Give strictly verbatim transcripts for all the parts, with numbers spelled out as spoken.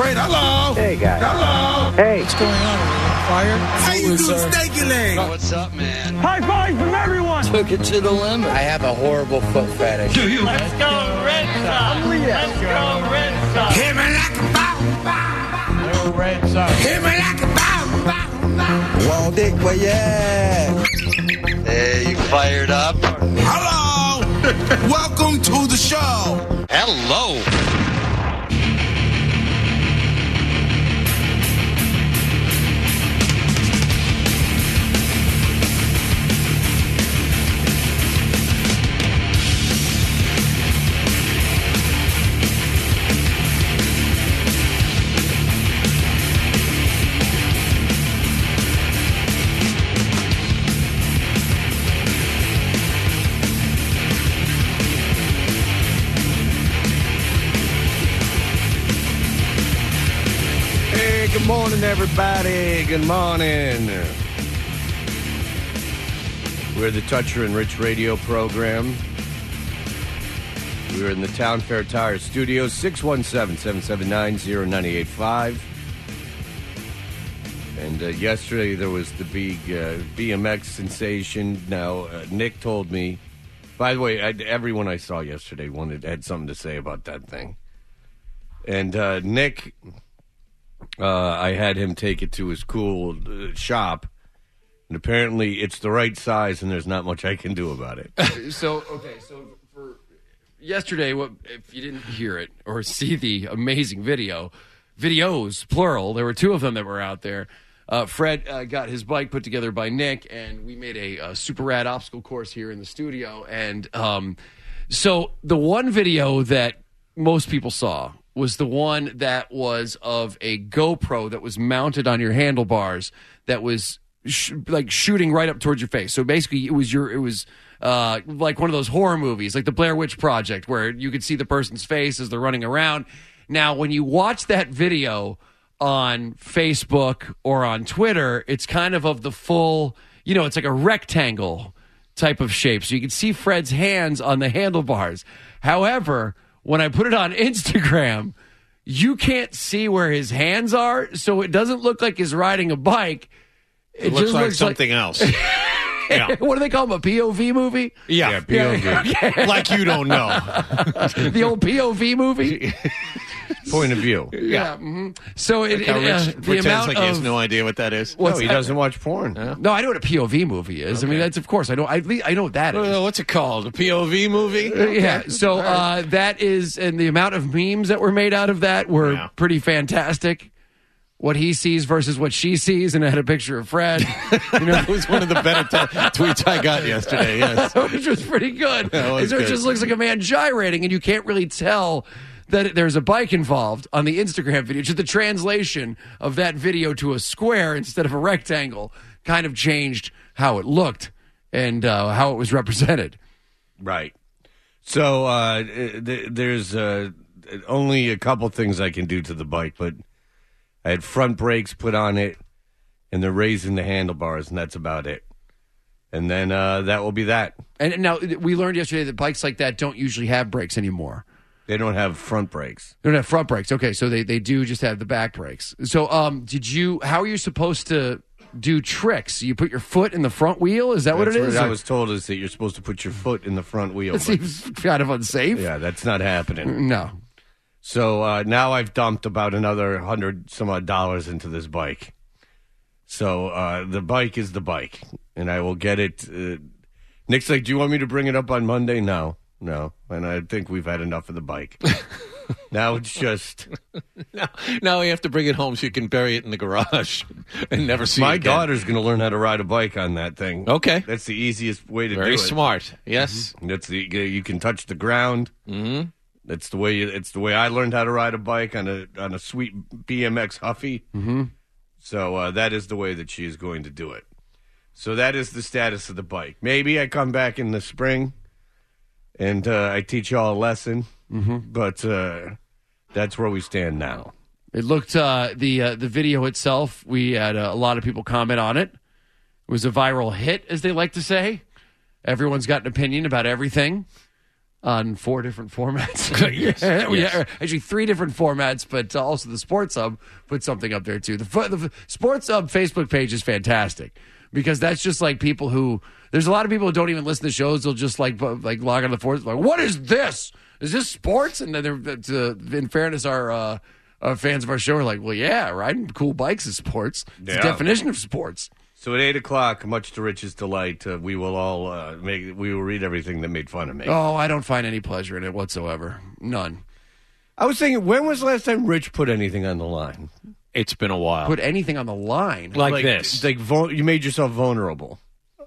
wait. Hello. Hey, guys. Hello. Hey. What's going on? Are we on fire? How you was, do, uh, stanky leg? What's up, man? High five from everyone. Took it to the limit. I have a horrible foot fetish. Do you? Let's go, Red Sox. Let's go, Red Sox. Hit me like a bow, bow, bow. Go Red Sox. Hit me like a bow, bow, bow. Well, Dick, but yeah. Hey, you fired up? Hello. Welcome to the show. Hello. Good morning, everybody. Good morning. We're the Toucher and Rich radio program. We're in the Town Fair Tire Studios, six one seven, seven seven nine, zero nine eight five. And uh, yesterday there was the big uh, B M X sensation. Now, uh, Nick told me, by the way, I, everyone I saw yesterday wanted had something to say about that thing. And uh, Nick... Uh, I had him take it to his cool uh, shop, and apparently it's the right size, and there's not much I can do about it. So, okay, so for yesterday, what if you didn't hear it or see the amazing video, videos, plural, there were two of them that were out there. Uh, Fred uh, got his bike put together by Nick, and we made a, a super rad obstacle course here in the studio. And um, so the one video that most people saw was the one that was of a GoPro that was mounted on your handlebars that was sh- like shooting right up towards your face. So basically it was your, it was uh, like one of those horror movies, like the Blair Witch Project, where you could see the person's face as they're running around. Now, when you watch that video on Facebook or on Twitter, it's kind of of the full, you know, it's like a rectangle type of shape. So you can see Fred's hands on the handlebars. However, when I put it on Instagram, you can't see where his hands are, so it doesn't look like he's riding a bike. It, it looks just like looks something like... else. Yeah. What do they call them, a P O V movie? Yeah, yeah P O V. Yeah, okay. Like you don't know. The old P O V movie? Point of view. Yeah. Mm-hmm. So it, Like how it, Rich uh, the pretends amount like of... he has no idea what that is. No, he doesn't watch porn. Yeah. No, I know what a P O V movie is. Okay. I mean, that's, of course, I know I, I know what that is. Uh, what's it called? A P O V movie? Uh, yeah, so uh, that is, and the amount of memes that were made out of that were Yeah. pretty fantastic. What he sees versus what she sees, and I had a picture of Fred. You know, That was one of the better t- tweets I got yesterday, yes. which was pretty good. That was So it good. just looks like a man gyrating, and you can't really tell that there's a bike involved on the Instagram video. Just the translation of that video to a square instead of a rectangle kind of changed how it looked and uh, how it was represented. Right. So uh, th- there's uh, only a couple things I can do to the bike, but I had front brakes put on it, and they're raising the handlebars, and that's about it. And then uh, that will be that. And now we learned yesterday that bikes like that don't usually have brakes anymore. They don't have front brakes. They don't have front brakes. Okay, so they, they do just have the back brakes. So um, did you? How are you supposed to do tricks? You put your foot in the front wheel? Is that That's what it is? I Or- was told is that you're supposed to put your foot in the front wheel. It but- seems kind of unsafe. yeah, that's not happening. No. So uh, now I've dumped about another hundred some odd dollars into this bike. So uh, the bike is the bike, and I will get it. Uh, Nick's like, "Do you want me to bring it up on Monday?" No, no, and I think we've had enough of the bike. Now it's just Now, now we have to bring it home so you can bury it in the garage and never see my it again. daughter's going to learn how to ride a bike on that thing. Okay. That's the easiest way to Very do it. smart. Yes. That's the you can touch the ground. Mm-hmm. That's the way. You, it's the way I learned how to ride a bike on a on a sweet B M X Huffy. Mm-hmm. So uh, that is the way that she is going to do it. So that is the status of the bike. Maybe I come back in the spring and uh, I teach y'all a lesson. Mm-hmm. But uh, that's where we stand now. It looked uh, the uh, the video itself. We had uh, a lot of people comment on it. It was a viral hit, as they like to say. Everyone's got an opinion about everything. on four different formats. Yes, yeah, we- yes. actually three different formats, but uh, also the Sports Hub put something up there too. The, fo- the Sports Hub Facebook page is fantastic because that's just like people who. There's a lot of people who don't even listen to shows. They'll just like bu- like log on to the forums like, what is this? Is this sports? And then they're to, in fairness, our uh, uh, fans of our show are like, well, yeah, riding cool bikes is sports. It's Yeah. the definition of sports. So at eight o'clock, much to Rich's delight, uh, we will all uh, make we will read everything that made fun of me. Oh, I don't find any pleasure in it whatsoever. None. I was thinking, when was the last time Rich put anything on the line? It's been a while. Put anything on the line. like, this. Like vul- you made yourself vulnerable.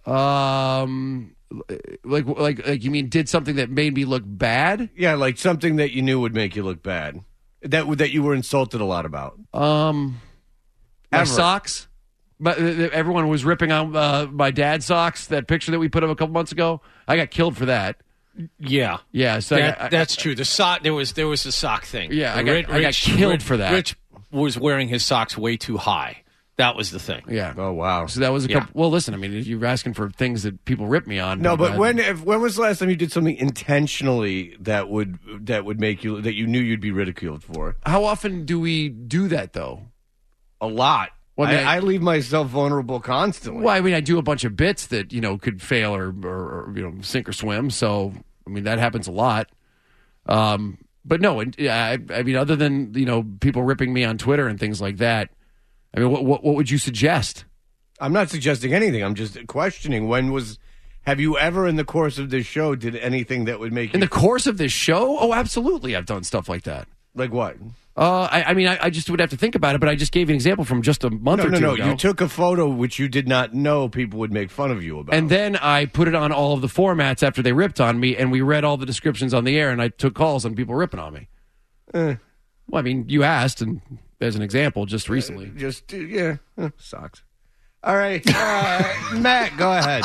Um, like like like you mean did something that made me look bad? Yeah, like something that you knew would make you look bad. That would- that you were insulted a lot about. Um, my Ever. socks. But uh, everyone was ripping on uh, my dad's socks. That picture that we put up a couple months ago. I got killed for that. yeah. Yeah, so I That- got- I- that's true. The sock there was there was a sock thing. Yeah, I got- Rich, I got killed Rich- for that. Rich was wearing his socks way too high. That was the thing. yeah. Oh wow. So that was a Yeah. couple. Well, listen. I mean, you're asking for things that people rip me on. No, but uh, when if, when was the last time you did something intentionally that would that would make you that you knew you'd be ridiculed for? how often do we do that though? A lot. Well, I, man- I leave myself vulnerable constantly. Well, I mean, I do a bunch of bits that you know could fail or, or, or you know sink or swim. So I mean, that happens a lot. Um, but no, and, I, I mean, other than you know people ripping me on Twitter and things like that. I mean, what what, what would you suggest? I'm not suggesting anything. I'm just questioning. When was? Have you ever, in the course of this show, did anything that would make you In the course of this show? Oh, absolutely, I've done stuff like that. like what? Uh, I, I mean, I, I just would have to think about it, but I just gave you an example from just a month No, or no, two no. ago. You took a photo which you did not know people would make fun of you about. And then I put it on all of the formats after they ripped on me, and we read all the descriptions on the air, and I took calls on people ripping on me. Eh. Well, I mean, you asked, and as an example, just recently. just uh, yeah, eh, sucks. All right, uh, Matt, go ahead.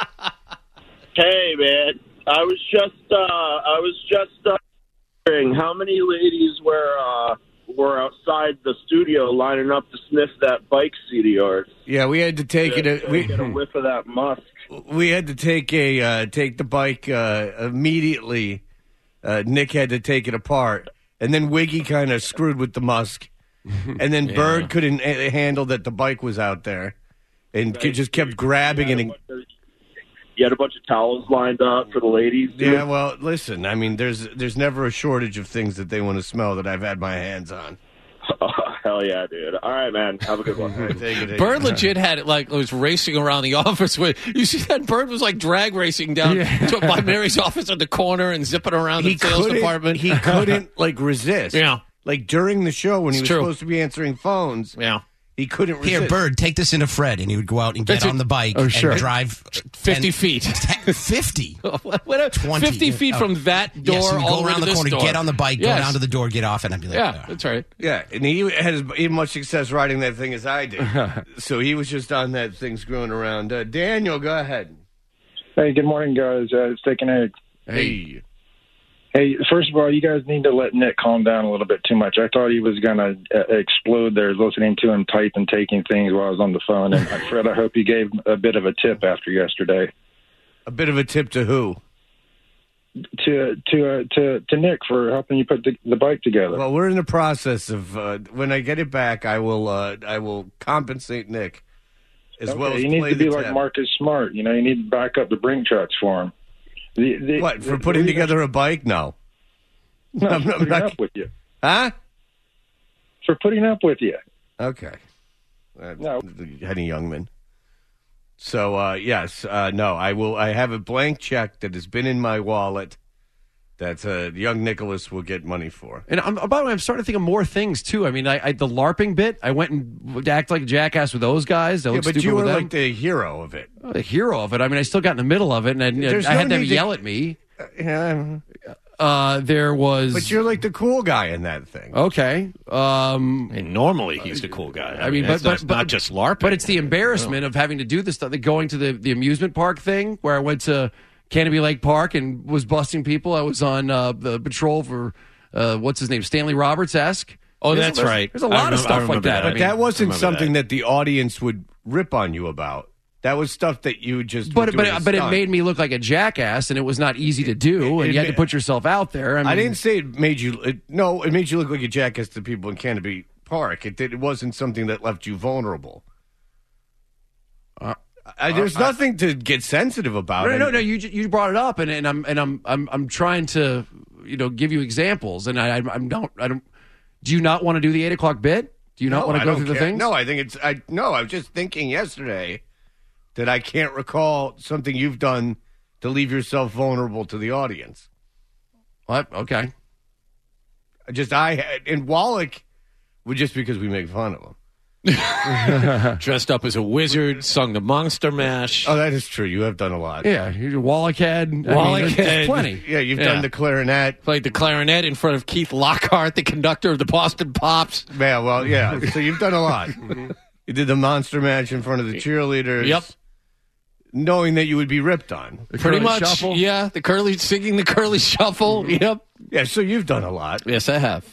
Hey, man. I was just, uh, I was just uh, wondering how many ladies were uh, were outside the studio lining up to sniff that bike seat of yours. Yeah, we had to take To, it. to We get a whiff of that musk. we had to take a uh, take the bike uh, immediately. Uh, Nick had to take it apart, and then Wiggy kind of screwed with the musk, and then Bird couldn't a- handle that the bike was out there, and Right. just kept grabbing it. And, You had a bunch of towels lined up for the ladies. dude? yeah, well, listen. I mean, there's there's never a shortage of things that they want to smell that I've had my hands on. Oh, hell yeah, dude. All right, man. Have a good one. Take it, take it. Bird legit had it like was racing around the office with. You see that Bird was like drag racing down to, by Mary's office at the corner and zipping around he the sales couldn't- department. He couldn't like resist. Yeah. Like during the show when he It's was true. supposed to be answering phones, yeah. he couldn't resist. Here, Bird, take this into Fred, and he would go out and get That's it. on the bike Oh, sure. and drive Fifty ten- feet. ten- fifty. what a, twenty. Fifty feet Oh. from that door Yes, he would all go the way around to the this corner, door. get on the bike, Yes. go down to the door, get off, and I'd be like, Yeah, "Oh." that's right. Yeah, and he had as even much success riding that thing as I did. So he was just on that thing screwing around. Uh, Daniel, go ahead. Hey, good morning, guys. Uh, Steak and egg. Hey. Hey, first of all, you guys need to let Nick calm down a little bit too much. I thought he was going to uh, explode there listening to him type and taking things while I was on the phone. And uh, Fred, I hope you gave a bit of a tip after yesterday. A bit of a tip to who? To to uh, to to Nick for helping you put the, the bike together. Well, we're in the process of uh, when I get it back, I will uh, I will compensate Nick as okay, well as you need play to be the like tab. Marcus Smart. You know, you need to back up the brink trucks for him. The, the, What for the- putting the- together a bike? No, No, I'm for not- putting I'm not- up with you. huh? For putting up with you. Okay. Uh, No. Henny Youngman. So uh, yes, uh, no, I will. I have a blank check that has been in my wallet that uh, young Nicholas will get money for. And I'm, by the way, I'm starting to think of more things too. I mean, I, I the LARPing bit. I went and would act like a jackass with those guys. I Yeah, looked but stupid you were with them. like the hero of it. the hero of it. I mean, I still got in the middle of it, and I, There's I no had them need to- yell at me. Yeah, Uh, there was. but you're like the cool guy in that thing. okay. Um, And normally he's the cool guy. I mean, that's but, not, but, but not just LARP. But it's the embarrassment of having to do this stuff. The going to the, the amusement park thing, where I went to Canopy Lake Park and was busting people. I was on uh, the patrol for uh, what's his name, Stanley Roberts esque. Oh, There's- that's there's- right. There's a I lot remember- of I stuff like remember that. that. I But mean, that wasn't remember something that. that. the audience would rip on you about. That was stuff that you just. But would do but as a but it stunt. made me look like a jackass, and it was not easy to do, It- and it you had ma- to put yourself out there. I, mean, I didn't say it made you. It, no, it made you look like a jackass to people in Canterbury Park. It did. It wasn't something that left you vulnerable. Uh, I, there's uh, nothing to get sensitive about. No, it. no, no. You ju- you brought it up, and, and I'm and I'm I'm I'm trying to you know give you examples, and I I I'm don't I don't. Do you not want to do the eight o'clock bit? Do you not No, want I to go don't through the care. things? No, I think it's. I no. I was just thinking yesterday that I can't recall something you've done to leave yourself vulnerable to the audience. What? Okay. Just I had and Wallach would just because we make fun of him. Dressed up as a wizard, sung the Monster Mash. Oh, that is true. You have done a lot. Yeah, you Wallach head. I mean, Wallach there's- there's head. plenty. Yeah, you've Yeah. done the clarinet. Played the clarinet in front of Keith Lockhart, the conductor of the Boston Pops. Yeah, well, yeah. So you've done a lot. You did the Monster Match in front of the cheerleaders. Yep. Knowing that you would be ripped on. The Pretty curly much, shuffle. yeah. The curly singing the curly shuffle. Yep. Yeah, so you've done a lot. Yes, I have.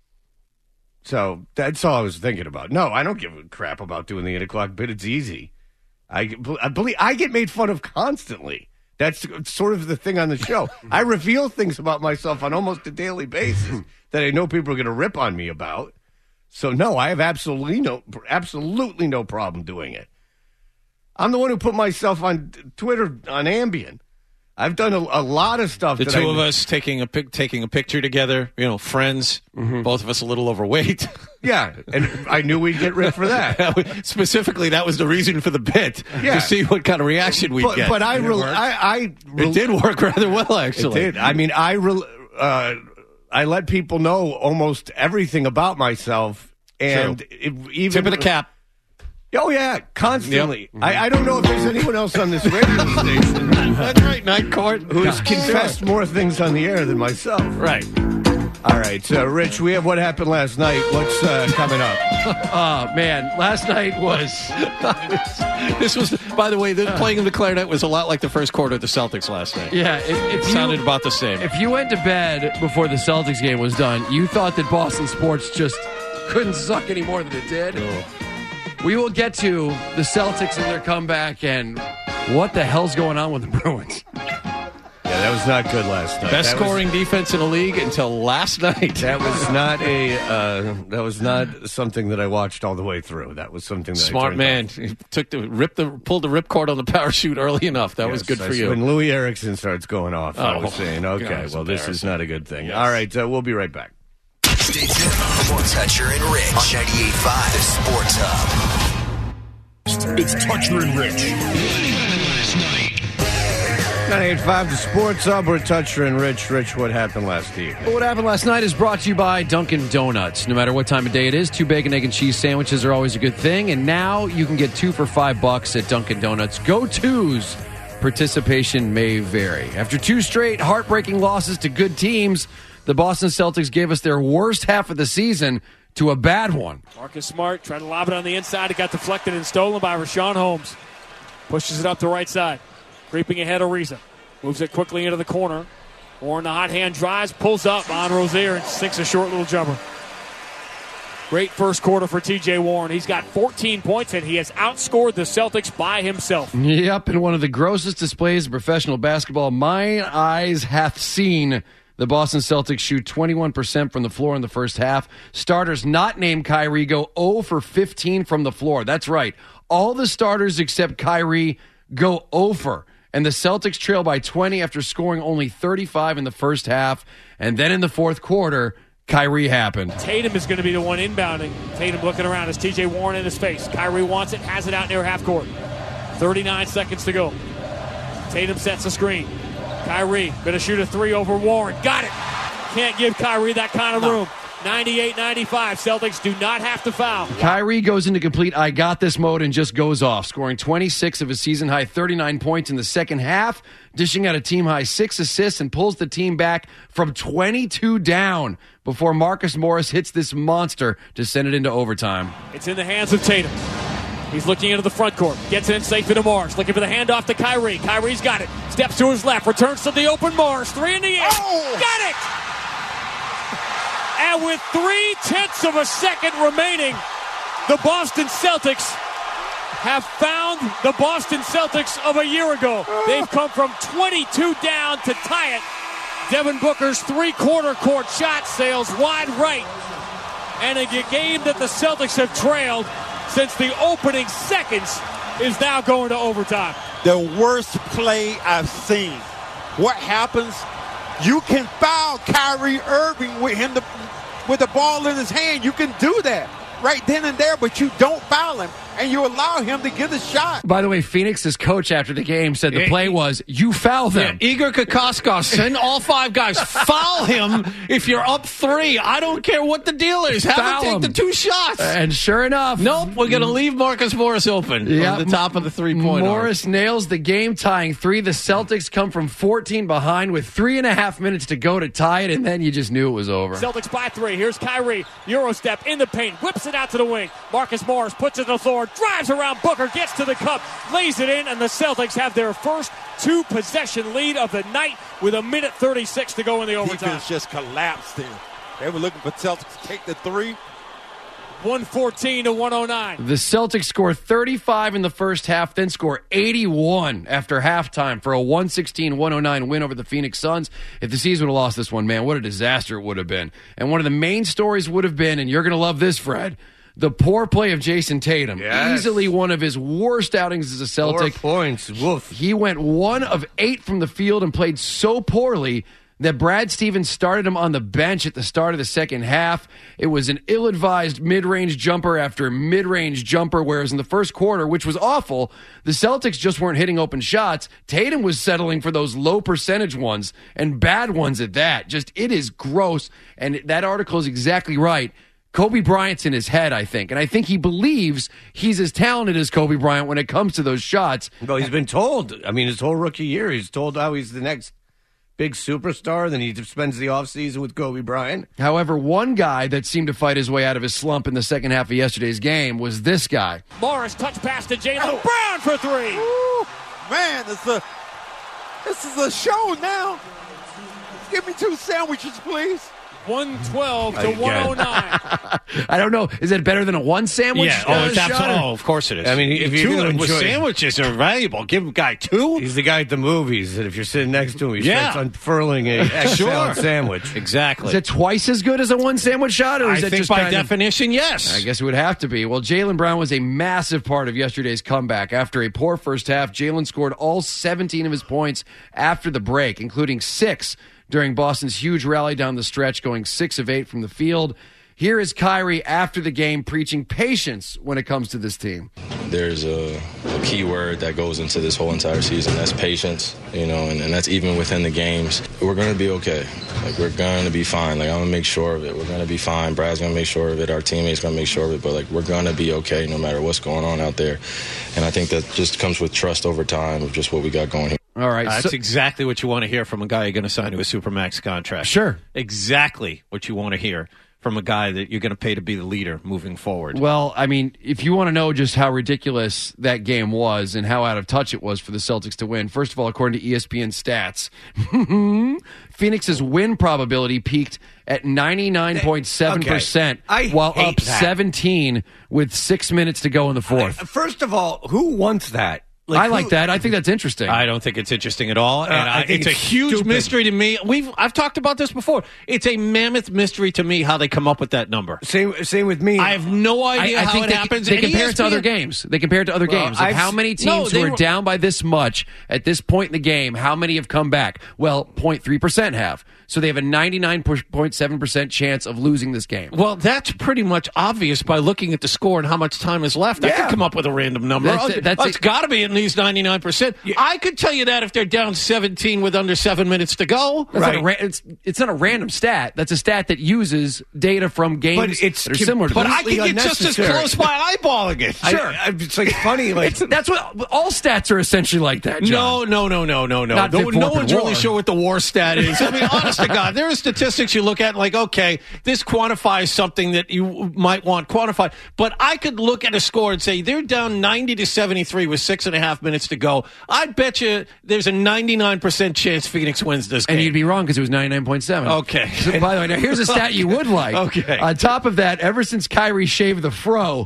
So that's all I was thinking about. No, I don't give a crap about doing the eight o'clock bit. It's easy. I, I believe I get made fun of constantly. That's sort of the thing on the show. I reveal things about myself on almost a daily basis that I know people are going to rip on me about. So no, I have absolutely no, absolutely no problem doing it. I'm the one who put myself on Twitter on Ambien. I've done a, a lot of stuff. The that two I, of us taking a pic, taking a picture together. You know, friends. Both of us a little overweight. Yeah, and I knew we'd get ripped for that. Specifically, that was the reason for the bit Yeah. to see what kind of reaction we'd But, get. but I, And it rel- worked. I, I rel- it did work rather well, It actually. did. I mean, I rel- uh, I let people know almost everything about myself, and True. it, even Tip of the cap. Oh yeah, constantly. Yep. I, I don't know if there's anyone else on this radio station That's right, Night Court. who's confessed more things on the air than myself. Right. All right, so Rich, we have what happened last night. What's uh, coming up? Oh man, last night was. This was, by the way, this playing of the clarinet was a lot like the first quarter of the Celtics last night. Yeah, if, if you, Sounded about the same. If you went to bed before the Celtics game was done, you thought that Boston sports just couldn't suck any more than it did. We will get to the Celtics and their comeback and what the hell's going on with the Bruins. Yeah, that was not good last night. Best That was- scoring defense in the league until last night. That was not a. Uh, that was not something that I watched all the way through. That was something that I Smart turned man. off. He took the rip the pulled the ripcord on the parachute early enough. That was Yes, good for that's you. When Louis Erickson starts going off, I Oh, was saying, okay, God, it's well, this is embarrassing. not a good thing. Yes. All right, uh, we'll be right back. Stay tuned for more Toucher and Rich on ninety-eight point five, the Sports Hub. It's Toucher and Rich. ninety-eight point five, the Sports Hub. We're Toucher and Rich. Rich, what happened last evening? Well, what happened last night is brought to you by Dunkin' Donuts. No matter what time of day it is, two bacon, egg, and cheese sandwiches are always a good thing. And now you can get two for five bucks at Dunkin' Donuts. Go-tos. Participation may vary. After two straight heartbreaking losses to good teams, the Boston Celtics gave us their worst half of the season to a bad one. Marcus Smart trying to lob it on the inside. It got deflected and stolen by Rashawn Holmes. Pushes it up the right side. Creeping ahead of Ariza. Moves it quickly into the corner. Warren, the hot hand drives, pulls up on Rozier and sinks a short little jumper. Great first quarter for T J Warren. He's got fourteen points, and he has outscored the Celtics by himself. Yep, in one of the grossest displays of professional basketball my eyes hath seen. The Boston Celtics shoot twenty-one percent from the floor in the first half. Starters not named Kyrie go zero for fifteen from the floor. That's right. All the starters except Kyrie go over. And the Celtics trail by twenty after scoring only thirty-five in the first half. And then in the fourth quarter, Kyrie happened. Tatum is going to be the one inbounding. Tatum looking around as T J Warren in his face. Kyrie wants it, has it out near half court. thirty-nine seconds to go. Tatum sets a screen. Kyrie going to shoot a three over Warren. Got it. Can't give Kyrie that kind of room. ninety-eight ninety-five. Celtics do not have to foul. Kyrie goes into complete I got this mode and just goes off, scoring twenty-six of his season-high thirty-nine points in the second half, dishing out a team-high six assists and pulls the team back from twenty-two down before Marcus Morris hits this monster to send it into overtime. It's in the hands of Tatum. He's looking into the front court. Gets it in safe into Morris. Looking for the handoff to Kyrie. Kyrie's got it. Steps to his left. Returns to the open Morris. Three in the air. Oh! Got it! And with three-tenths of a second remaining, the Boston Celtics have found the Boston Celtics of a year ago. They've come from twenty-two down to tie it. Devin Booker's three-quarter court shot sails wide right. And a game that the Celtics have trailed since the opening seconds is now going to overtime. The worst play I've seen. What happens? You can foul Kyrie Irving with him to, with the ball in his hand. You can do that right then and there, but you don't foul him, and you allow him to get the shot. By the way, Phoenix's coach after the game said the play was, you foul them. Yeah, Igor Kokoskov, send all five guys. Foul him if you're up three. I don't care what the deal is. Have Foul him him. take the two shots. And sure enough. Nope, we're going to leave Marcus Morris open Yeah, on the top of the three-point arc. Morris nails the game-tying three. The Celtics come from fourteen behind with three and a half minutes to go to tie it, and then you just knew it was over. Celtics by three. Here's Kyrie. Euro step in the paint. Whips it out to the wing. Marcus Morris puts it to the floor. Drives around Booker. Gets to the cup. Lays it in. And the Celtics have their first two-possession lead of the night with a minute thirty-six to go in the overtime. Defense just collapsed there. They were looking for Celtics to take the three. one fourteen to one oh nine. The Celtics score thirty-five in the first half, then score eighty-one after halftime for a one sixteen one oh nine win over the Phoenix Suns. If the C's would have lost this one, man, what a disaster it would have been. And one of the main stories would have been, and you're going to love this, Fred, the poor play of Jason Tatum. Yes. Easily one of his worst outings as a Celtic. Four points. Woof. He went one of eight from the field and played so poorly that Brad Stevens started him on the bench at the start of the second half. It was an ill-advised mid-range jumper after mid-range jumper, whereas in the first quarter, which was awful, the Celtics just weren't hitting open shots. Tatum was settling for those low percentage ones, and bad ones at that. Just, it is gross, and that article is exactly right. Kobe Bryant's in his head, I think, and I think he believes he's as talented as Kobe Bryant when it comes to those shots. Well, he's been told. I mean, his whole rookie year, he's told how he's the next big superstar. Then he spends the offseason with Kobe Bryant. However, one guy that seemed to fight his way out of his slump in the second half of yesterday's game was this guy. Morris touch pass to Jaylen oh. Brown for three. Ooh, man, this is a this is a show now. Give me two sandwiches, please. one twelve to one oh nine. I don't know. Is it better than a one sandwich? Yeah, uh, oh, it's shot? absolutely. Oh, of course it is. I mean, if you're two gonna with enjoy- sandwiches are valuable. Give a guy two. He's the guy at the movies that if you're sitting next to him, he Yeah. starts unfurling a egg Sure. salad sandwich. Exactly. Is it twice as good as a one sandwich shot? Or is I that think just by kind of- definition, yes. I guess it would have to be. Well, Jaylen Brown was a massive part of yesterday's comeback. After a poor first half, Jaylen scored all seventeen of his points after the break, including six during Boston's huge rally down the stretch, going six of eight from the field. Here is Kyrie after the game preaching patience when it comes to this team. There's a, a key word that goes into this whole entire season. That's patience, you know, and, and that's even within the games. We're going to be okay. Like, we're going to be fine. Like, I'm going to make sure of it. We're going to be fine. Brad's going to make sure of it. Our teammates going to make sure of it. But, like, we're going to be okay no matter what's going on out there. And I think that just comes with trust over time of just what we got going here. All right. Uh, so- that's exactly what you want to hear from a guy you're going to sign to a Supermax contract. Sure. Exactly what you want to hear from a guy that you're going to pay to be the leader moving forward. Well, I mean, if you want to know just how ridiculous that game was and how out of touch it was for the Celtics to win, first of all, according to E S P N stats, Phoenix's win probability peaked at ninety-nine point seven percent Okay. I while hate up that. seventeen with six minutes to go in the fourth. First of all, who wants that? I like who- that. I think that's interesting. I don't think it's interesting at all, and Uh, I I think it's a it's huge stupid. mystery to me. We've I've talked about this before. It's a mammoth mystery to me how they come up with that number. Same, same with me. I have no I, idea I how think it they, happens. they And compare it to E S P N other games. They compare it to other Well, games. Of I've how s- many teams no, they who are were- down by this much at this point in the game, how many have come back? Well, zero point three percent have. So they have a ninety-nine point seven percent chance of losing this game. Well, that's pretty much obvious by looking at the score and how much time is left. I Yeah. could come up with a random number. That's Oh, it- that's it's it. got to be at least ninety-nine percent. I could tell you that if they're down seventeen with under seven minutes to go. That's not a ra- it's, it's not a random stat. That's a stat that uses data from games But it's that are similar to But this. I can get just as unnecessary. close by eyeballing it. I- Sure. I- it's like funny. Like It's- that's what all stats are essentially like that, John. No, no, no, no, no, no. Not No, Vic no Vorp one's and really War. sure what the war stat is. I mean, honest to God, there are statistics you look at like, okay, this quantifies something that you might want quantified. But I could look at a score and say they're down ninety to seventy-three with six and a half minutes to go. I'd bet you there's a ninety-nine percent chance Phoenix wins this game. And you'd be wrong because it was ninety-nine point seven. Okay. So, by the way, now here's a stat you would like. Okay. On top of that, ever since Kyrie shaved the fro,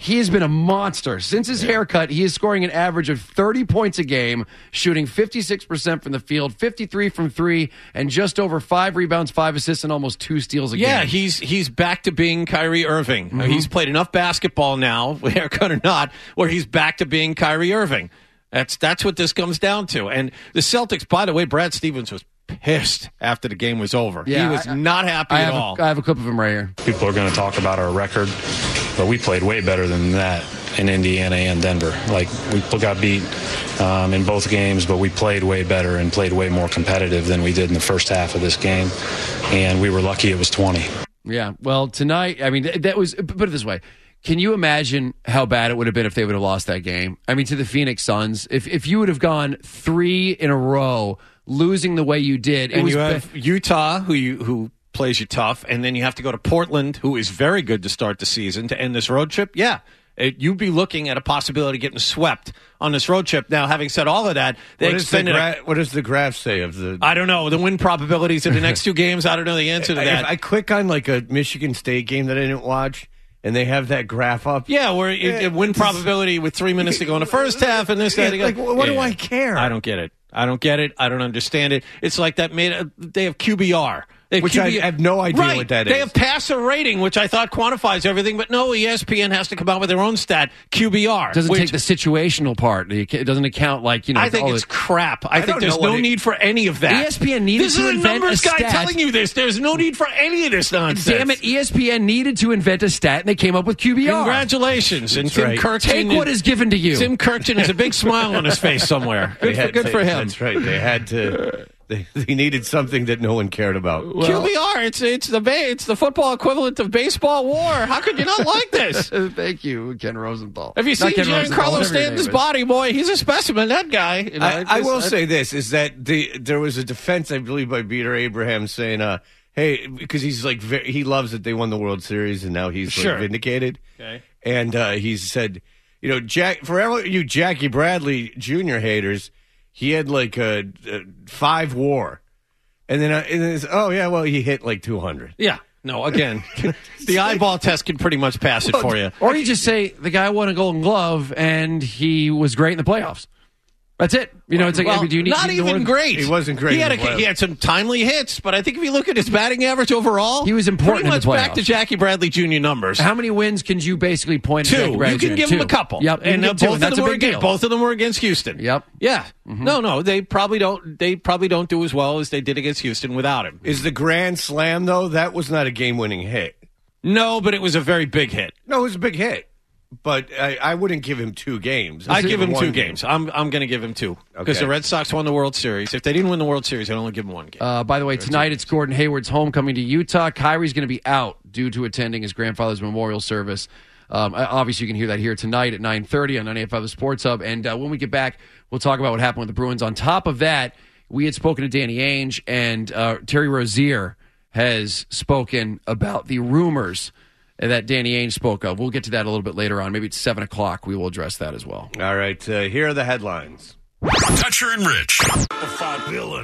He has been a monster. Since his haircut, he is scoring an average of thirty points a game, shooting fifty-six percent from the field, fifty-three from three, and just over five rebounds, five assists, and almost two steals a Yeah, game. he's he's back to being Kyrie Irving. Mm-hmm. He's played enough basketball now, haircut or not, where he's back to being Kyrie Irving. That's that's what this comes down to. And the Celtics, by the way, Brad Stevens was pissed after the game was over. Yeah, he was I- not happy I at have all. A, I have a clip of him right here. People are going to talk about our record, but we played way better than that in Indiana and Denver. Like, we got beat um, in both games, but we played way better and played way more competitive than we did in the first half of this game. And we were lucky it was twenty. Yeah, well, tonight, I mean, th- that was, put it this way. Can you imagine how bad it would have been if they would have lost that game? I mean, to the Phoenix Suns, if if you would have gone three in a row, losing the way you did, it and was you be- have Utah, who you who plays you tough, and then you have to go to Portland, who is very good to start the season to end this road trip. Yeah, it, you'd be looking at a possibility of getting swept on this road trip. Now, having said all of that, they What, is the extended. gra- what does the graph say of the? I don't know the win probabilities of the next two games. I don't know the answer to that. If I click on like a Michigan State game that I didn't watch, and they have that graph up. Yeah, where Yeah, it, it win probability with three minutes to go in the first half and this, that. Yeah, like, what do Yeah. I care? I don't get it. I don't get it. I don't understand it. It's like that made. They have Q B R. They have Which Q I B R. have no idea right. what that They is. have passer rating, which I thought quantifies everything, but no, E S P N has to come out with their own stat, Q B R. doesn't which, take the situational part. It doesn't account like, you know. I think all it's the- crap. I, I think don't there's know what no it- need for any of that. E S P N needed this to is a invent a numbers guy stat. telling you this. There's no need for any of this nonsense. Damn it, E S P N needed to invent a stat, and they came up with Q B R. Congratulations. And That's Tim right. Kirkton. Take what is given to you. Tim Kirkton has a big smile on his face somewhere. They Good, for, had good to- for him. That's right. They had to. They, they needed something that no one cared about. Q B R. It's it's the ba- it's the football equivalent of baseball war. How could you not like this? Thank you, Ken Rosenthal. Have you Not seen Ken Rosenthal, Giancarlo whatever your Stanton's name is. body, boy? He's a specimen. That guy. You know, I, it I just- will say this: is that the there was a defense, I believe, by Peter Abraham saying, uh, "Hey," because he's like ve- he loves that they won the World Series and now he's like, Sure. vindicated. Okay. And uh, he said, "You know, Jack, for all you Jackie Bradley Junior haters, he had like a, a five WAR." And then, uh, and then it's, oh yeah, well he hit like two hundred. Yeah. No, again, the eyeball test can pretty much pass it for you. Or you just say the guy won a Golden Glove and he was great in the playoffs. That's it. You know, it's like, Well, do you need not do you need even more- great. He wasn't great He had, in the a, he playoffs. had some timely hits, but I think if you look at his batting average overall, He was important pretty in much the back playoffs. to Jackie Bradley Junior numbers. How many wins can you basically point to? Two. Jackie Bradley You can Junior? give Two. him a couple. Yep. you and can uh, give two, both and of that's them a were big against, deal. both of them were against Houston. Yep. Yeah. Mm-hmm. No, no, they probably don't. They probably don't do as well as they did against Houston without him. Is the grand slam though? That was not a game-winning hit. No, but it was a very big hit. No, it was a big hit. But I, I wouldn't give him two games. I give him one two game. games. I'm I'm going to give him two because Okay. the Red Sox won the World Series. If they didn't win the World Series, I'd only give them one game. Uh, by the way, tonight it's Gordon Hayward's homecoming to Utah. Kyrie's going to be out due to attending his grandfather's memorial service. Um, obviously, you can hear that here tonight at nine thirty on ninety-eight point five The Sports Hub. And uh, when we get back, we'll talk about what happened with the Bruins. On top of that, we had spoken to Danny Ainge, and uh, Terry Rozier has spoken about the rumors that Danny Ainge spoke of. We'll get to that a little bit later on. Maybe it's seven o'clock. We will address that as well. All right, uh, here are the headlines. Toucher and Rich. The five villain.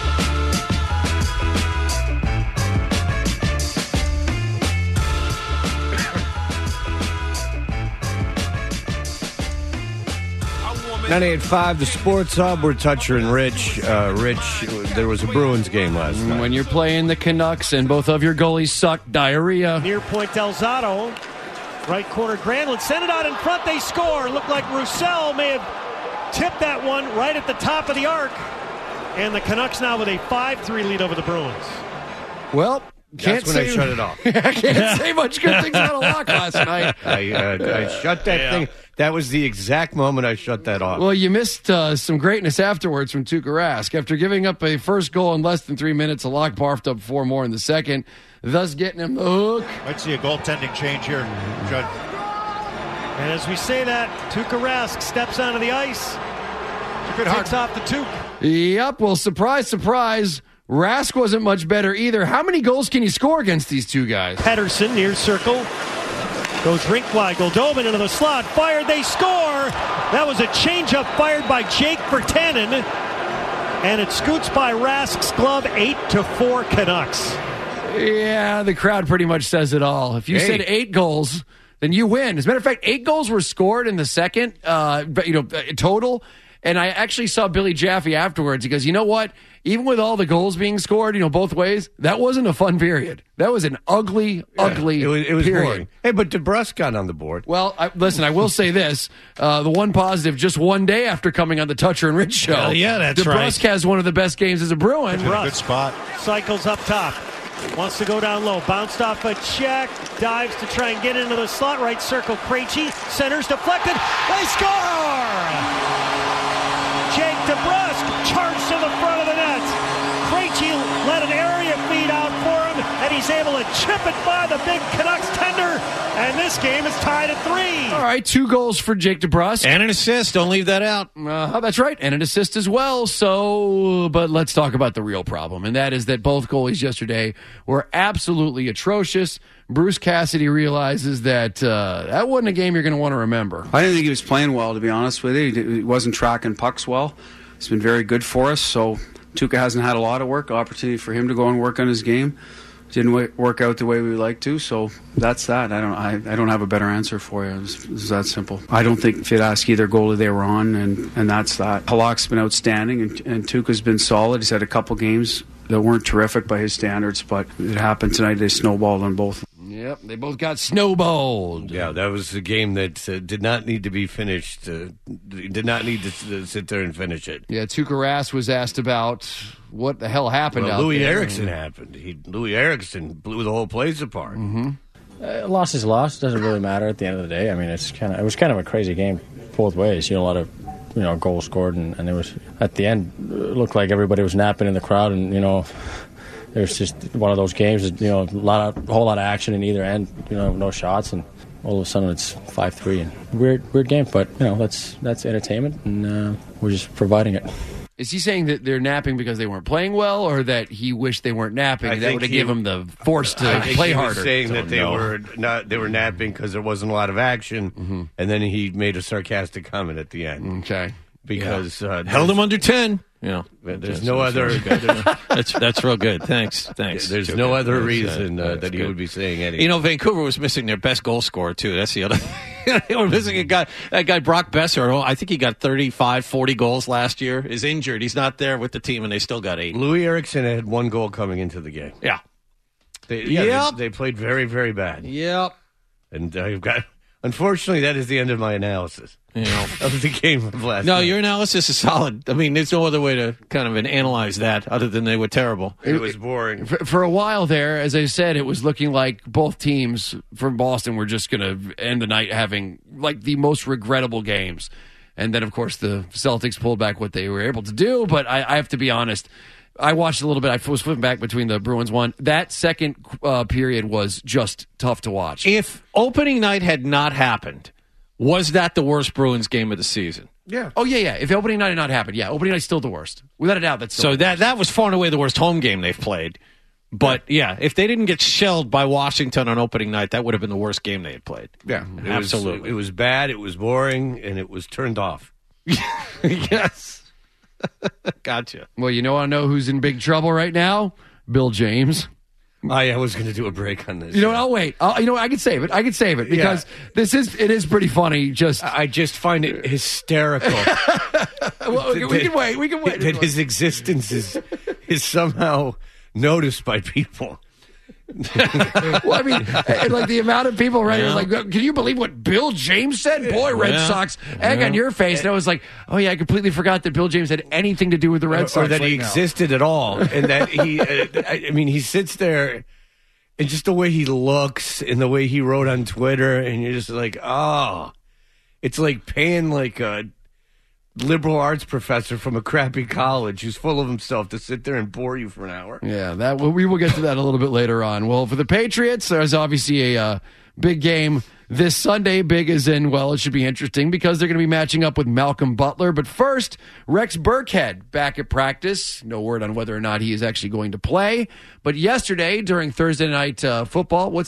ninety-eight point five, the Sports Hub. We're Toucher and Rich. Uh, Rich, there was a Bruins game last night. When you're playing the Canucks and both of your goalies suck, diarrhea. Near point Delzato. Right corner Granlund. Send it out in front. They score. Looked like Roussel may have tipped that one right at the top of the arc. And the Canucks now with a five three lead over the Bruins. Well, can't That's when say, I shut it off. I can't say much good things about a lock last night. I, uh, I shut that Yeah. thing. That was the exact moment I shut that off. Well, you missed uh, some greatness afterwards from Tuukka Rask. After giving up a first goal in less than three minutes, a lock barfed up four more in the second, thus getting him the hook. Might see a goaltending change here, Judd. And as we say that, Tuukka Rask steps onto the ice. Takes off the Tuuk. Yep, well, surprise, surprise, Rask wasn't much better either. How many goals can you score against these two guys? Pedersen near circle. Goes rink wide. Goldobin into the slot. Fired. They score. That was a changeup fired by Jake Virtanen. And it scoots by Rask's glove. Eight to four Canucks. Yeah, the crowd pretty much says it all. If you Hey. said eight goals then you win. As a matter of fact, eight goals were scored in the second, uh, but, you know, total. And I actually saw Billy Jaffe afterwards. He goes, you know what? Even with all the goals being scored, you know, both ways, that wasn't a fun period. That was an ugly, yeah, ugly it was, it was period. Boring. Hey, but DeBrusque got on the board. Well, I, listen, I will say this. Uh, the one positive, just one day after coming on the Toucher and Rich show. Hell yeah, that's DeBrusque right. has one of the best games as a Bruin. Good spot. Cycles up top. Wants to go down low. Bounced off a check. Dives to try and get into the slot. Right circle. Krejci. Centers deflected. They score! Jake DeBrusque charged to the front of the net. Krejci let an area feed out for him, and he's able to chip it by the big Canucks tender. And this game is tied at three. All right, two goals for Jake DeBrusque. And an assist. Don't leave that out. Uh, that's right. And an assist as well. So, but let's talk about the real problem. And that is that both goalies yesterday were absolutely atrocious. Bruce Cassidy realizes that uh, that wasn't a game you're going to want to remember. I didn't think he was playing well, to be honest with you. He wasn't tracking pucks well. It's been very good for us. So Tuukka hasn't had a lot of work, opportunity for him to go and work on his game. Didn't work out the way we like to, so that's that. I don't. I, I don't have a better answer for you. It's, it's that simple. I don't think if you'd ask either goalie they were on, and, and that's that. Halak's been outstanding, and, and Tuukka's been solid. He's had a couple games that weren't terrific by his standards, but it happened tonight. They snowballed on both. Yep, they both got snowballed. Yeah, that was a game that uh, did not need to be finished. Uh, did not need to uh, sit there and finish it. Yeah, Tuukka Rask was asked about what the hell happened well, out Louis there. Eriksson happened. He, Louis Eriksson blew the whole place apart. Mm-hmm. Uh, loss is loss. Doesn't really matter at the end of the day. I mean, it's kind of it was kind of a crazy game both ways. You know, a lot of you know goals scored, and, and it was at the end it looked like everybody was napping in the crowd, and you know. It was just one of those games, you know, a lot of, a whole lot of action in either end, you know, no shots, and all of a sudden it's five three. And weird, weird game, but, you know, that's that's entertainment, and uh, we're just providing it. Is he saying that they're napping because they weren't playing well, or that he wished they weren't napping? I That would have given him the force to I think play he harder. was saying that they know. were not they were napping because there wasn't a lot of action, mm-hmm. and then he made a sarcastic comment at the end. Okay, because yeah. uh, held him under ten. Yeah, there's no other. that's that's real good. Thanks, thanks. There's Joe no Good. other That's, reason uh, uh, that's that he good. would be saying anything. You know, Vancouver was missing their best goal scorer too. That's the other. They were missing a guy. That guy Brock Besser. I think he got thirty-five, forty goals last year. Is injured. He's not there with the team, and they still got eight. Louis Eriksson had one goal coming into the game. Yeah. They, yeah, Yep. they, they played very, very bad. Yep. And I've got. Unfortunately, that is the end of my analysis you know. of the game of last No, night. your analysis is solid. I mean, there's no other way to kind of analyze that other than they were terrible. It was boring. For, for a while there, as I said, it was looking like both teams from Boston were just going to end the night having like the most regrettable games. And then, of course, the Celtics pulled back what they were able to do. But I, I have to be honest. I watched a little bit. I was flipping back between the Bruins one. That second uh, period was just tough to watch. If opening night had not happened, was that the worst Bruins game of the season? Yeah. Oh, yeah, yeah. If opening night had not happened, yeah, opening night's still the worst. Without a doubt, that's still So that that was far and away the worst home game they've played. But, yeah, if they didn't get shelled by Washington on opening night, that would have been the worst game they had played. Yeah. It Absolutely. Was, it was bad, it was boring, and it was turned off. Yes. Gotcha. Well, you know, I know who's in big trouble right now? Bill James. I, I was going to do a break on this. You know what? I'll wait. I'll, you know what? I can save it. I can save it because yeah. this is it is pretty funny. Just I just find it hysterical. well, we, we can wait. We can wait. That his existence is is somehow noticed by people. Well, I mean, and like the amount of people right yeah. was like, can you believe what Bill James said? Boy, Red yeah. Sox, egg yeah. on your face. And I was like, oh yeah, I completely forgot that Bill James had anything to do with the Red or, Sox, or that right he now. existed at all, and that he. Uh, I mean, he sits there, and just the way he looks, and the way he wrote on Twitter, and you're just like, oh, it's like paying like a liberal arts professor from a crappy college who's full of himself to sit there and bore you for an hour. Yeah, that well, we will get to that a little bit later on. Well, for the Patriots, there's obviously a uh, big game this Sunday. Big as in, well, it should be interesting because they're going to be matching up with Malcolm Butler. But first, Rex Burkhead back at practice. No word on whether or not he is actually going to play. But yesterday, during Thursday night uh, football, what's that, Dan?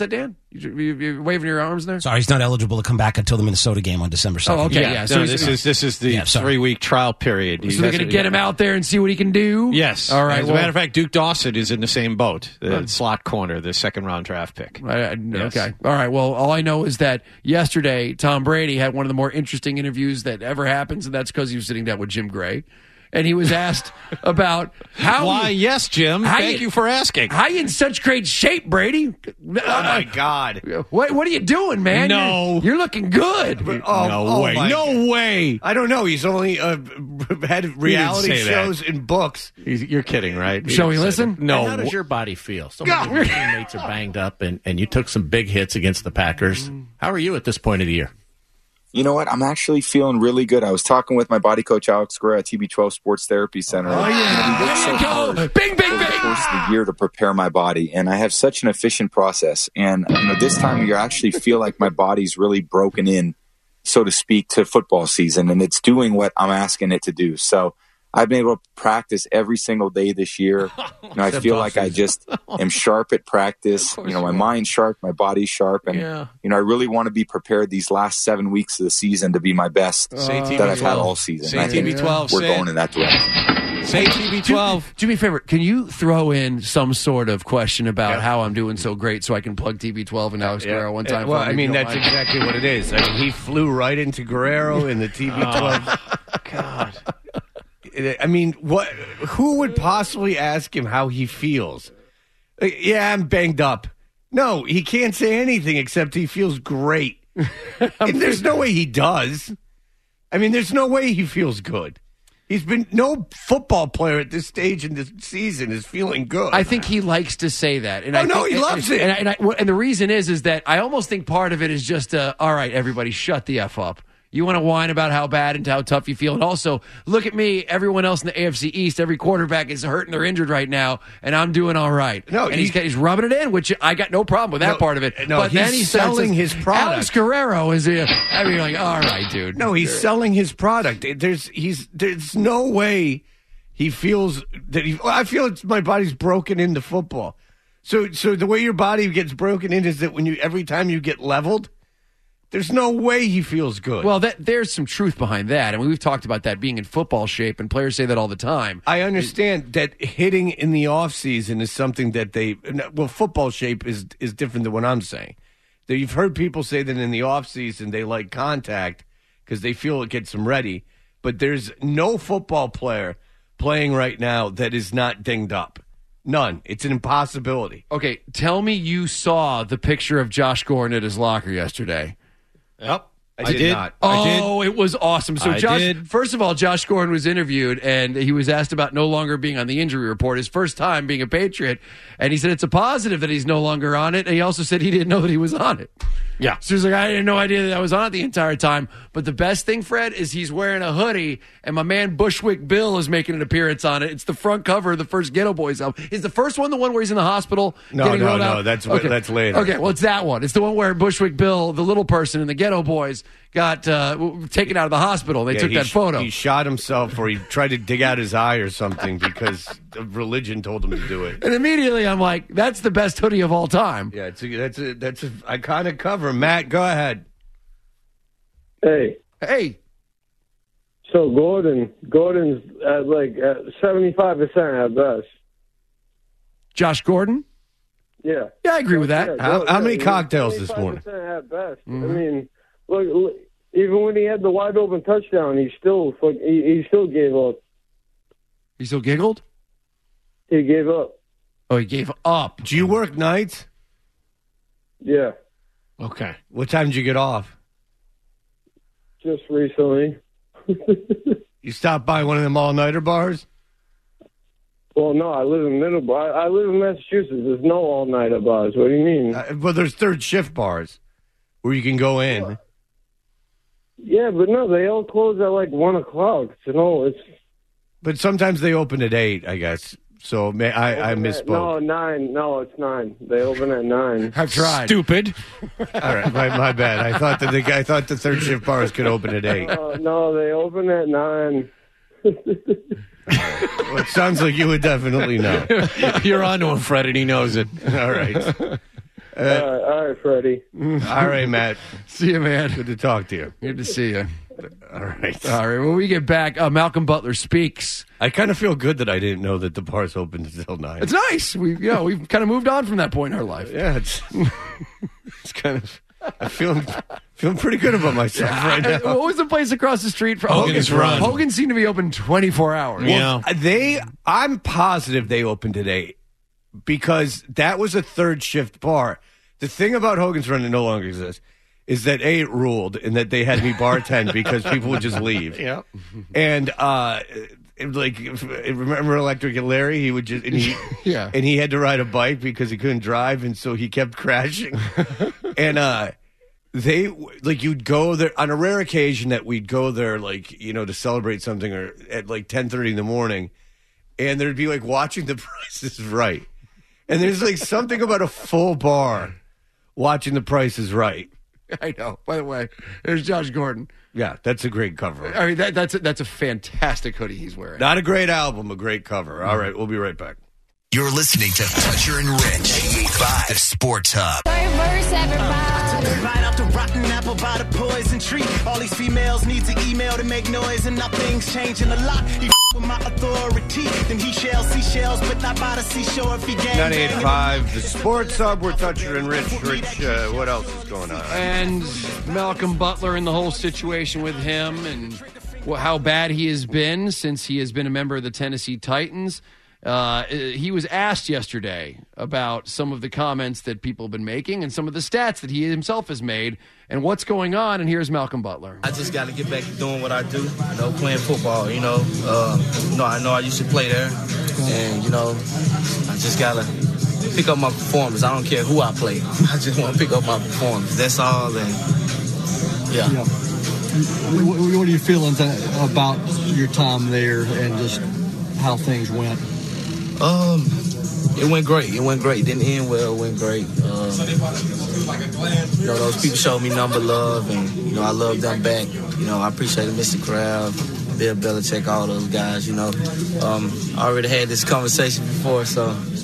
You, you, you're waving your arms there? Sorry, he's not eligible to come back until the Minnesota game on December second. Oh, okay, yeah. yeah. So No, he's- this is this is the Yeah, sorry. three week trial period. He So they're has going to to- get him out there and see what he can do? Yes. All right. As well, a matter of fact, Duke Dawson is in the same boat. The Oh. slot corner, the second round draft pick. I, I, Yes. Okay. All right. Well, all I know is that yesterday Tom Brady had one of the more interesting interviews that ever happens, and that's because he was sitting down with Jim Gray, and he was asked about how. Why, you- yes, Jim. how Thank you for asking. How you in such great shape, Brady? Oh my God! What What are you doing, man? No. you're, you're looking good. Oh, no oh way. my No God. way. I don't know. He's only uh, had reality say that. shows and books. He's, you're kidding, right? He Shall we didn't say listen? that. No. And how does your body feel? So many of your teammates are banged up, and, and you took some big hits against the Packers. How are you at this point of the year? You know what? I'm actually feeling really good. I was talking with my body coach, Alex Guerra, at T B twelve Sports Therapy Center. Oh, yeah. We work so There you go. hard Bing, bing, over the bing. course of the year to prepare my body, and I have such an efficient process. And you know, this time of year, I actually feel like my body's really broken in, so to speak, to football season, and it's doing what I'm asking it to do. So I've been able to practice every single day this year. You know, I feel like I just am sharp at practice. You know, my mind's sharp, my body's sharp, and Yeah. you know, I really want to be prepared these last seven weeks of the season to be my best Say that T V I've had twelve. all season. Say And I think T V twelve, we're say it. going in that direction. Say T V twelve. Do me a favor. Can you throw in some sort of question about how I'm doing so great so I can plug T V twelve and Alex Guerrero one time? Well, for me, I mean, if you don't that's mind? exactly what it is. I mean, he flew right into Guerrero in the T V twelve. God. I mean, what? Who would possibly ask him how he feels? Uh, Yeah, I'm banged up. No, he can't say anything except he feels great. And there's no way he does. I mean, there's no way he feels good. He's been no football player at this stage in this season is feeling good. I think he likes to say that. And Oh, I no, think, he and- loves and, it. And, I, and, I, and the reason is, is that I almost think part of it is just, uh, all right, everybody, shut the F up. You want to whine about how bad and how tough you feel. And also, look at me. Everyone else in the A F C East, every quarterback is hurt and they're injured right now, and I'm doing all right. No, and he's, he's rubbing it in, which I got no problem with that No, part of it. no, but he's then he starts selling his his product. Alex Guerrero is here. I mean, like, all right, dude. No, he's selling his product. There's he's there's no way he feels that he. I feel it's my body's broken into football. So so the way your body gets broken in is that when you every time you get leveled, there's no way he feels good. Well, that, there's some truth behind that. I mean, we've talked about that being in football shape, and players say that all the time. I understand that hitting in the off season is something that they well football shape is is different than what I'm saying. That you've heard people say that in the off season they like contact because they feel it gets them ready, but there's no football player playing right now that is not dinged up. None. It's an impossibility. Okay, tell me you saw the picture of Josh Gordon at his locker yesterday. Yep. I did, not. I did. Oh, it was awesome. So, I Josh, did. first of all, Josh Gordon was interviewed, and he was asked about no longer being on the injury report, his first time being a Patriot. And he said it's a positive that he's no longer on it. And he also said he didn't know that he was on it. Yeah. So he's like, I had no idea that I was on it the entire time. But the best thing, Fred, is he's wearing a hoodie, and my man Bushwick Bill is making an appearance on it. It's the front cover of the first Ghetto Boys album. Is the first one the one where he's in the hospital? No, getting no, rolled no, out? that's what- that's later. Okay, well, it's that one. It's the one where Bushwick Bill, the little person in the Ghetto Boys, got uh, w- taken out of the hospital. They Yeah, took he that sh- photo. He shot himself, or he tried to dig out his eye or something because of religion told him to do it. And immediately I'm like, that's the best hoodie of all time. Yeah, it's a, that's a that's an iconic cover. Matt, go ahead. Hey. Hey. So Gordon, Gordon's at like seventy-five percent at best. Josh Gordon? Yeah. Yeah, I agree with that. Yeah, How, yeah, how many yeah, cocktails this morning? seventy-five percent at best. Mhm. I mean, look, look, even when he had the wide open touchdown, he still fuck- he, he still gave up. He still giggled? He gave up. Oh, he gave up. Do you work nights? Yeah, Okay. What time did you get off? just recently. You stopped by one of them all-nighter bars? Well, no, I live in Middleborough. I, I live in Massachusetts. There's no all-nighter bars. What do you mean? Uh, well, there's third shift bars where you can go in. Yeah, but no, they all close at like one o'clock. So no, it's But sometimes they open at eight, I guess. So may, I, I open at- misspoke. No, nine. No, it's nine. They open at nine. I've tried. Stupid. All right, my, my bad. I thought that the I thought the third shift bars could open at eight. Uh, no, they open at nine. Well, it sounds like you would definitely know. You're on to him, Fred, and he knows it. All right. all right, all right, Freddie. All right, Matt. See you, man. Good to talk to you. Good to see you. All right. All right. When we get back, uh, Malcolm Butler speaks. I kind of feel good that I didn't know that the bar's open until nine. It's nice. We, you know, we've kind of moved on from that point in our life. Yeah, it's it's kind of. I'm feeling feeling pretty good about myself yeah, right now. What was the place across the street from Hogan's Run? Hogan seemed to be open twenty-four hours. Well, yeah. they. I'm positive they opened today because that was a third shift bar. The thing about Hogan's Run that no longer exists is that A, it ruled, and that they had me bartend because people would just leave. Yeah. And uh, it, like, if, remember Electric Larry? He would just and he yeah, and he had to ride a bike because he couldn't drive, and so he kept crashing. and uh, they like you'd go there on a rare occasion that we'd go there, like you know, to celebrate something or at like ten thirty in the morning, and there'd be like watching The Price is Right, and there's like something about a full bar watching The Price is Right. I know. By the way, there's Josh Gordon. Yeah, that's a great cover. I mean, that, that's a, that's a fantastic hoodie he's wearing. Not a great album, a great cover. All right, we'll be right back. You're listening to Toucher and Rich, eighty-eight point five, the Sports Hub. Verse, everybody. Right off the rotten apple by the poison tree. All these females need to email to make noise, and nothing's changing a lot. He f- with my authority, then he shall see shells, but not by the seashore if he gang. ninety-eight point five, the Sports Hub. We're Toucher and Rich. Rich, uh, what else is going on? And Malcolm Butler and the whole situation with him and how bad he has been since he has been a member of the Tennessee Titans. Uh, he was asked yesterday about some of the comments that people have been making and some of the stats that he himself has made and what's going on. And here's Malcolm Butler. I just got to get back to doing what I do, you know, playing football, you know. Uh, you know, I know I used to play there, and, you know, I just got to pick up my performance. I don't care who I play. I just want to pick up my performance. That's all, and, yeah. yeah. What, what are you feeling about your time there and just how things went? Um, it went great. It went great. It didn't end well. It went great. Um, you know, those people showed me number love, and you know, I love them back. You know, I appreciate Mister Crab, Bill Belichick, all those guys. You know, um, I already had this conversation before, so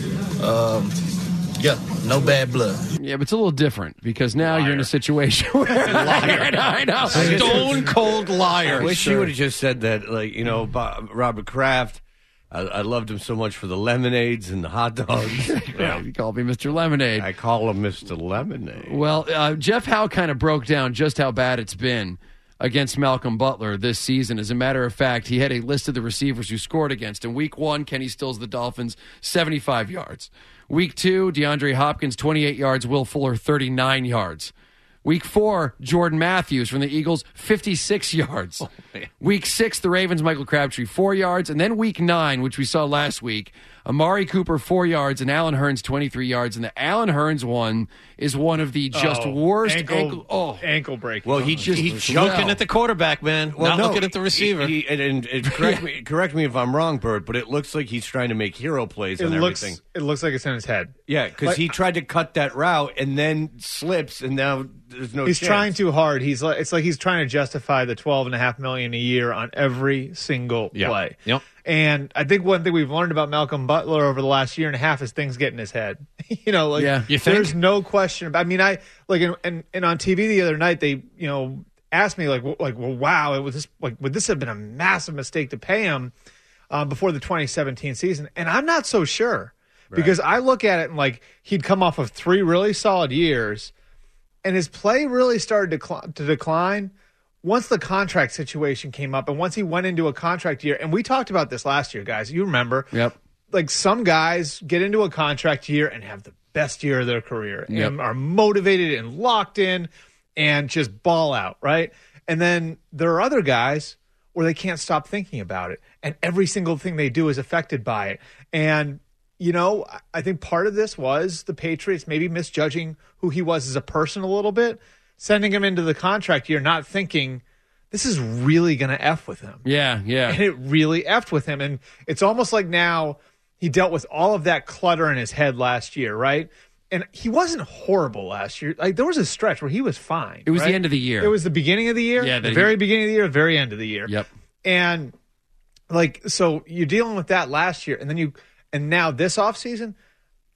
um, yeah, no bad blood. Yeah, but it's a little different because now liar. You're in a situation where I know, I know. Stone cold liar. I wish sure. you would have just said that, like you know, Bob, Robert Kraft. I, I loved him so much for the lemonades and the hot dogs. Yeah. You called me Mister Lemonade. I call him Mister Lemonade. Well, uh, Jeff Howe kind of broke down just how bad it's been against Malcolm Butler this season. As a matter of fact, he had a list of the receivers who scored against him. Week one, Kenny Stills, the Dolphins, seventy-five yards. Week two, DeAndre Hopkins, twenty-eight yards. Will Fuller, thirty-nine yards. Week four, Jordan Matthews from the Eagles, fifty-six yards. Oh, week six, the Ravens, Michael Crabtree, four yards. And then week nine, which we saw last week, Amari Cooper, four yards, and Allen Hurns, twenty-three yards. And the Allen Hurns one is one of the just oh, worst ankle, ankle, oh. ankle break. Well, he just he's looking at the quarterback, man. Well, not no, looking at the receiver. He, he, and, and, and correct me, correct me if I'm wrong, Bert, but it looks like he's trying to make hero plays it on looks, everything. It looks like it's in his head. Yeah, because like, he tried to cut that route and then slips, and now there's no. He's chance. trying too hard. He's like it's like he's trying to justify the twelve and a half million a year on every single yep. play. Yep. And I think one thing we've learned about Malcolm Butler over the last year and a half is things get in his head. you know, like yeah. you think? There's no question. About, I mean, I like and, and and on T V the other night they you know asked me like like well wow it was this like would this have been a massive mistake to pay him um, before the twenty seventeen season? And I'm not so sure right. because I look at it and like he'd come off of three really solid years, and his play really started to cl- to decline once the contract situation came up and once he went into a contract year. And we talked about this last year, guys. You remember? Yep. Like some guys get into a contract year and have the best year of their career yep. and are motivated and locked in and just ball out, right? And then there are other guys where they can't stop thinking about it. And every single thing they do is affected by it. And, you know, I think part of this was the Patriots maybe misjudging who he was as a person a little bit, sending him into the contract year, not thinking this is really going to F with him. Yeah, yeah. And it really F'd with him. And it's almost like now he dealt with all of that clutter in his head last year, right? And he wasn't horrible last year. Like there was a stretch where he was fine. It was right? the end of the year. It was the beginning of the year, yeah, the, the very he, beginning of the year, the very end of the year. Yep. And like, so you're dealing with that last year, and then you, and now this offseason,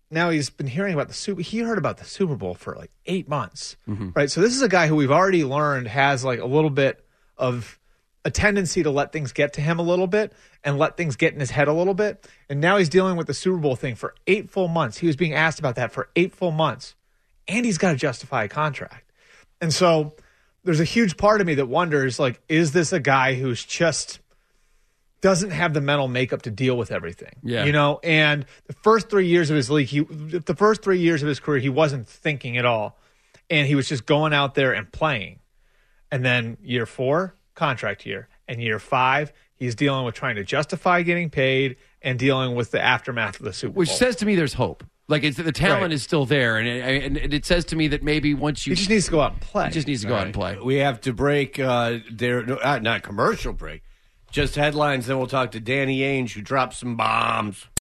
now he's been hearing about the Super. He heard about the Super Bowl for like eight months, Mhm. right? So this is a guy who we've already learned has like a little bit of a tendency to let things get to him a little bit and let things get in his head a little bit. And now he's dealing with the Super Bowl thing for eight full months. He was being asked about that for eight full months, and he's got to justify a contract. And so there's a huge part of me that wonders, like, is this a guy who's just doesn't have the mental makeup to deal with everything? Yeah. You know, and the first three years of his league, he, the first three years of his career, he wasn't thinking at all. And he was just going out there and playing. And then year four, contract year. And year five, he's dealing with trying to justify getting paid and dealing with the aftermath of the Super Bowl. Which says to me there's hope. Like, it's, the talent Right. is still there. And it, and it says to me that maybe once you... He just needs to go out and play. He just needs to go out and play. We have to break uh, their no, uh, not commercial break, just headlines. Then we'll talk to Danny Ainge, who dropped some bombs.